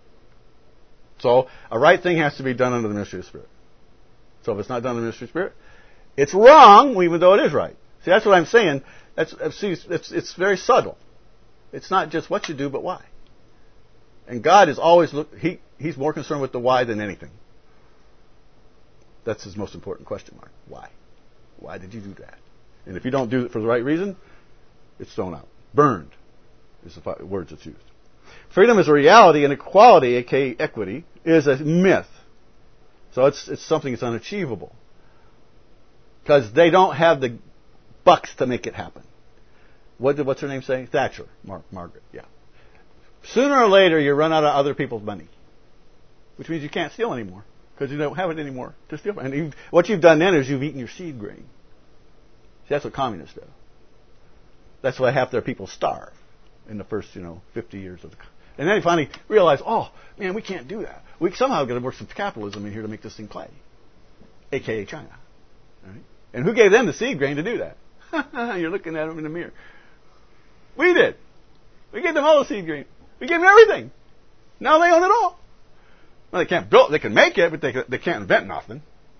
Speaker 1: So a right thing has to be done under the ministry of the Spirit. So if it's not done under the ministry of the Spirit, it's wrong, even though it is right. See, that's what I'm saying. It's very subtle. It's not just what you do, but why. And God is always He he's more concerned with the why than anything. That's his most important question mark. Why? Why did you do that? And if you don't do it for the right reason, it's thrown out. Burned is the words that's used. Freedom is a reality, and equality, aka equity, is a myth. So it's something that's unachievable. Because they don't have the bucks to make it happen. What's her name say? Thatcher. Margaret, yeah. Sooner or later, you run out of other people's money. Which means you can't steal anymore. Because you don't have it anymore to steal. And what you've done then is you've eaten your seed grain. See, that's what communists do. That's why half their people starve in the first, 50 years of the... And then they finally realize, oh, man, we can't do that. We somehow got to work some capitalism in here to make this thing play. A.k.a. China. Right? And who gave them the seed grain to do that? You're looking at them in the mirror. We did. We gave them all the seed grain. We gave them everything. Now they own it all. Well, they can't build. They can make it, but they can't invent nothing.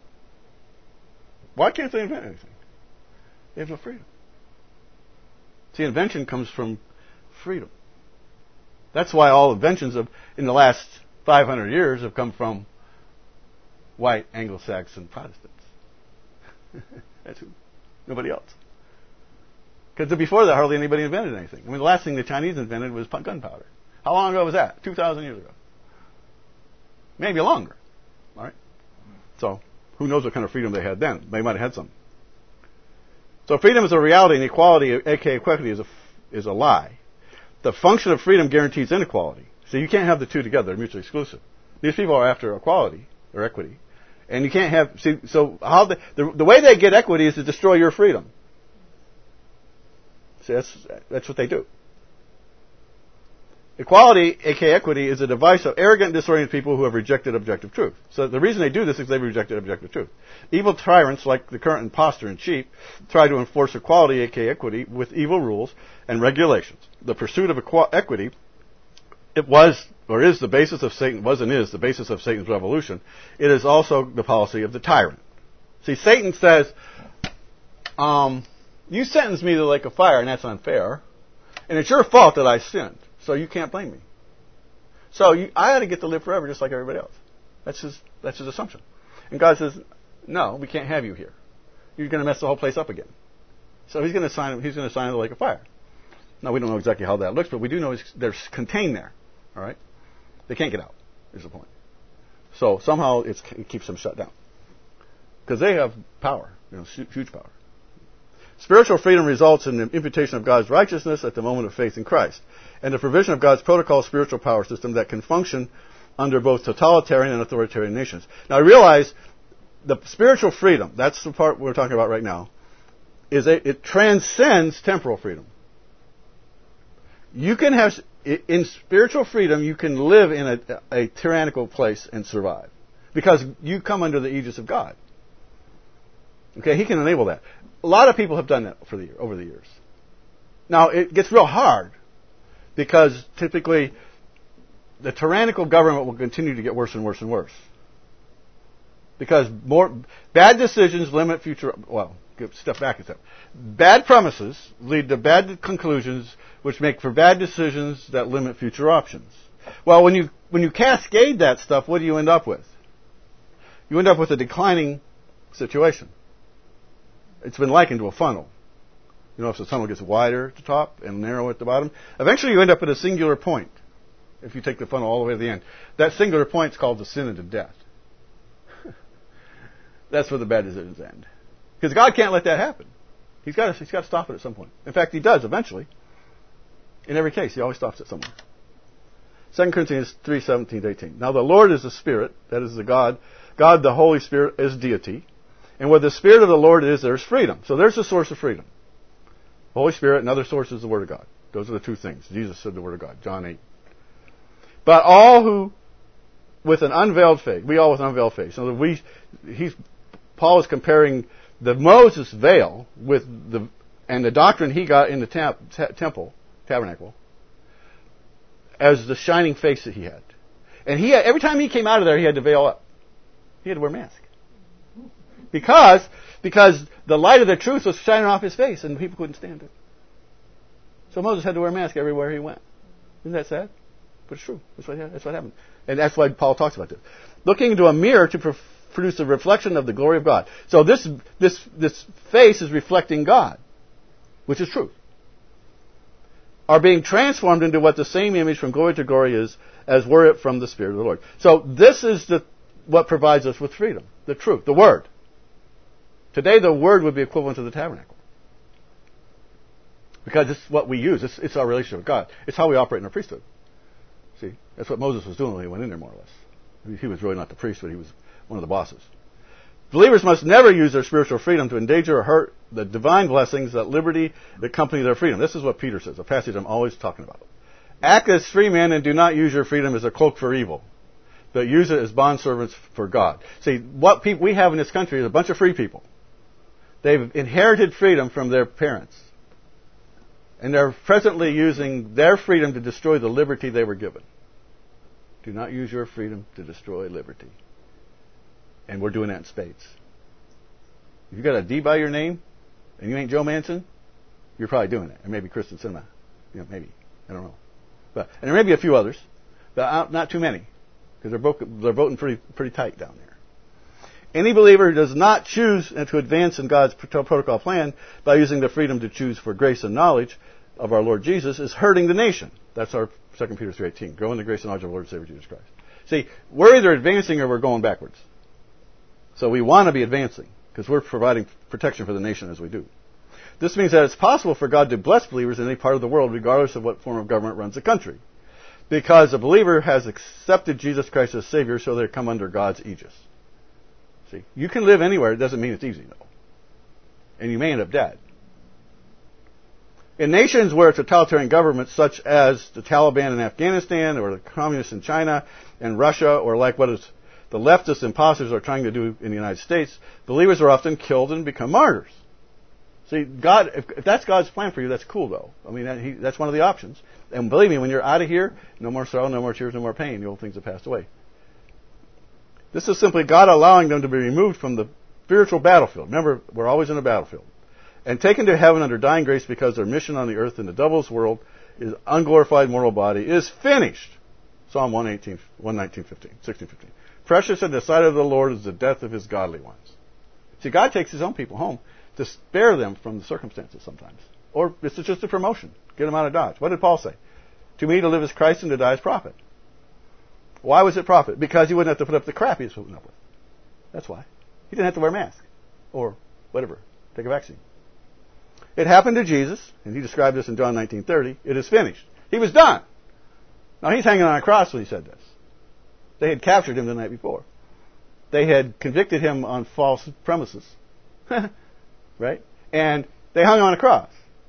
Speaker 1: Why can't they invent anything? They have no freedom. See, invention comes from freedom. That's why all inventions in the last 500 years have come from white Anglo-Saxon Protestants. That's who. Nobody else. Because before that, hardly anybody invented anything. I mean, the last thing the Chinese invented was gunpowder. How long ago was that? 2,000 years ago. Maybe longer. All right? So, who knows what kind of freedom they had then? They might have had some. So, freedom is a reality, and equality, aka equity, is a lie. The function of freedom guarantees inequality. So, you can't have the two together. They're mutually exclusive. These people are after equality, or equity. And you can't have... See, so, the way they get equity is to destroy your freedom. See, that's what they do. Equality, aka equity, is a device of arrogant, disoriented people who have rejected objective truth. So the reason they do this is they've rejected objective truth. Evil tyrants, like the current imposter in chief, try to enforce equality, aka equity, with evil rules and regulations. The pursuit of equity, it was, or is the basis of Satan, was and is the basis of Satan's revolution. It is also the policy of the tyrant. See, Satan says, you sentenced me to the lake of fire, and that's unfair. And it's your fault that I sinned. So you can't blame me. So I ought to get to live forever just like everybody else. That's his assumption. And God says, no, we can't have you here. You're going to mess the whole place up again. So he's going to sign the lake of fire. Now, we don't know exactly how that looks, but we do know they're contained there. All right? They can't get out, is the point. So somehow it keeps them shut down. Because they have power, huge power. Spiritual freedom results in the imputation of God's righteousness at the moment of faith in Christ, and the provision of God's protocol spiritual power system that can function under both totalitarian and authoritarian nations. Now, I realize the spiritual freedom, that's the part we're talking about right now, it transcends temporal freedom. You can have, in spiritual freedom, you can live in a tyrannical place and survive. Because you come under the aegis of God. Okay, He can enable that. A lot of people have done that over the years. Now, it gets real hard because typically the tyrannical government will continue to get worse and worse and worse. Because more bad decisions limit future... Well, step back a step. Bad premises lead to bad conclusions, which make for bad decisions that limit future options. Well, when you cascade that stuff, what do you end up with? You end up with a declining situation. It's been likened to a funnel. If the funnel gets wider at the top and narrow at the bottom, eventually you end up at a singular point. If you take the funnel all the way to the end, that singular point is called the sin into death. That's where the bad decisions end. Because God can't let that happen. He's got to stop it at some point. In fact, He does eventually. In every case, He always stops it somewhere. 2 Corinthians 3:17-18. Now the Lord is the Spirit, that is the God. God, the Holy Spirit, is deity. And where the Spirit of the Lord is, there's freedom. So there's the source of freedom. The Holy Spirit, another source is the Word of God. Those are the two things. Jesus said the Word of God. John 8. But all who, with an unveiled face, we all with an unveiled face. So Paul is comparing the Moses veil and the doctrine he got in the tabernacle, as the shining face that he had. And every time he came out of there, he had to veil up. He had to wear a mask. Because the light of the truth was shining off his face and people couldn't stand it. So Moses had to wear a mask everywhere he went. Isn't that sad? But it's true. That's what happened. And that's why Paul talks about this. Looking into a mirror to produce a reflection of the glory of God. So this face is reflecting God, which is truth. Are being transformed into what the same image from glory to glory is, as were it from the Spirit of the Lord. So this is what provides us with freedom. The truth, the Word. Today the Word would be equivalent to the tabernacle. Because it's what we use. It's our relationship with God. It's how we operate in our priesthood. See, that's what Moses was doing when he went in there, more or less. He was really not the priest, but he was one of the bosses. Believers must never use their spiritual freedom to endanger or hurt the divine blessings, that liberty that accompany their freedom. This is what Peter says, a passage I'm always talking about. Act as free men and do not use your freedom as a cloak for evil, but use it as bondservants for God. See, what we have in this country is a bunch of free people. They've inherited freedom from their parents. And they're presently using their freedom to destroy the liberty they were given. Do not use your freedom to destroy liberty. And we're doing that in spades. If you got a D by your name, and you ain't Joe Manson, you're probably doing it. Or maybe Kristen Sinema. Maybe. I don't know. And there may be a few others, but not too many. Because they're voting pretty tight down there. Any believer who does not choose to advance in God's protocol plan by using the freedom to choose for grace and knowledge of our Lord Jesus is hurting the nation. That's our 2 Peter 3:18. Grow in the grace and knowledge of our Lord and Savior Jesus Christ. See, we're either advancing or we're going backwards. So we want to be advancing because we're providing protection for the nation as we do. This means that it's possible for God to bless believers in any part of the world regardless of what form of government runs the country. Because a believer has accepted Jesus Christ as Savior, so they come under God's aegis. See, you can live anywhere. It doesn't mean it's easy, though. And you may end up dead. In nations where totalitarian governments such as the Taliban in Afghanistan or the communists in China and Russia, or like what is the leftist imposters are trying to do in the United States, believers are often killed and become martyrs. See, God, if that's God's plan for you, that's cool, though. I mean, that's one of the options. And believe me, when you're out of here, no more sorrow, no more tears, no more pain. The old things have passed away. This is simply God allowing them to be removed from the spiritual battlefield. Remember, we're always in a battlefield. And taken to heaven under dying grace because their mission on the earth in the devil's world, is unglorified mortal body, is finished. Psalm 119, 16:15. Precious in the sight of the Lord is the death of his godly ones. See, God takes his own people home to spare them from the circumstances sometimes. Or this is just a promotion. Get them out of Dodge. What did Paul say? To me to live is Christ and to die is profit. Why was it profit? Because he wouldn't have to put up the crap he was putting up with. That's why. He didn't have to wear a mask. Or whatever. Take a vaccine. It happened to Jesus, and he described this in John 19:30. It is finished. He was done. Now he's hanging on a cross when he said this. They had captured him the night before. They had convicted him on false premises. Right? And they hung him on a cross.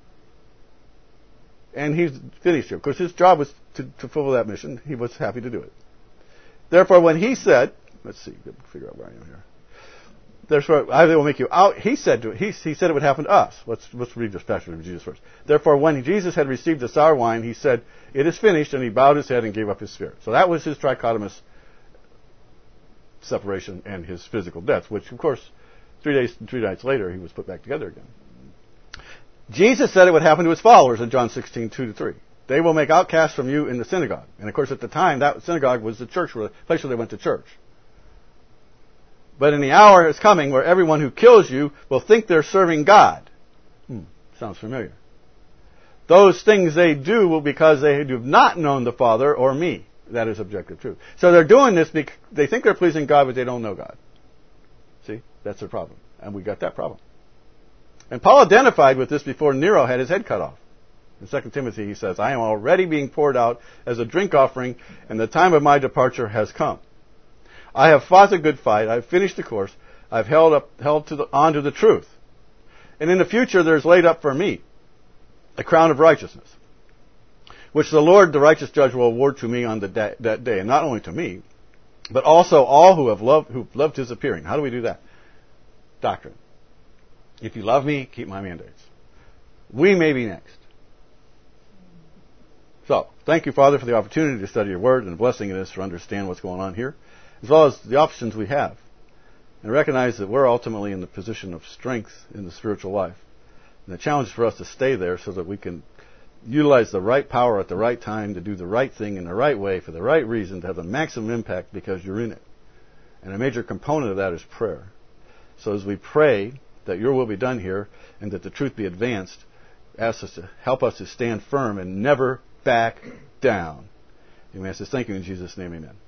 Speaker 1: And he's finished it. Of course, his job was to fulfill that mission. He was happy to do it. Therefore, when he said, let's see, figure out where I am here. Therefore, I will make you out. He said it would happen to us. Let's read this passage of Jesus first. Therefore, when Jesus had received the sour wine, he said, "It is finished," and he bowed his head and gave up his spirit. So that was his trichotomous separation and his physical death, which, of course, 3 days and 3 nights later, he was put back together again. Jesus said it would happen to his followers in John 16:2-3. They will make outcasts from you in the synagogue. And, of course, at the time, that synagogue was the church, the place where they went to church. But in the hour is coming where everyone who kills you will think they're serving God. Sounds familiar. Those things they do will because they have not known the Father or me. That is objective truth. So they're doing this because they think they're pleasing God, but they don't know God. See? That's their problem. And we got that problem. And Paul identified with this before Nero had his head cut off. In 2 Timothy he says, I am already being poured out as a drink offering, and the time of my departure has come. I have fought the good fight. I have finished the course. I have held on to the truth. And in the future there is laid up for me a crown of righteousness, which the Lord, the righteous judge, will award to me on that day. And not only to me, but also all who have loved his appearing. How do we do that? Doctrine. If you love me, keep my mandates. We may be next. So, thank you, Father, for the opportunity to study your word and the blessing it is to understand what's going on here, as well as the options we have, and recognize that we're ultimately in the position of strength in the spiritual life. And the challenge is for us to stay there so that we can utilize the right power at the right time to do the right thing in the right way for the right reason to have the maximum impact because you're in it. And a major component of that is prayer. So as we pray that your will be done here and that the truth be advanced, ask us to help us to stand firm and never back down. And we ask this, thank you in Jesus' name, amen.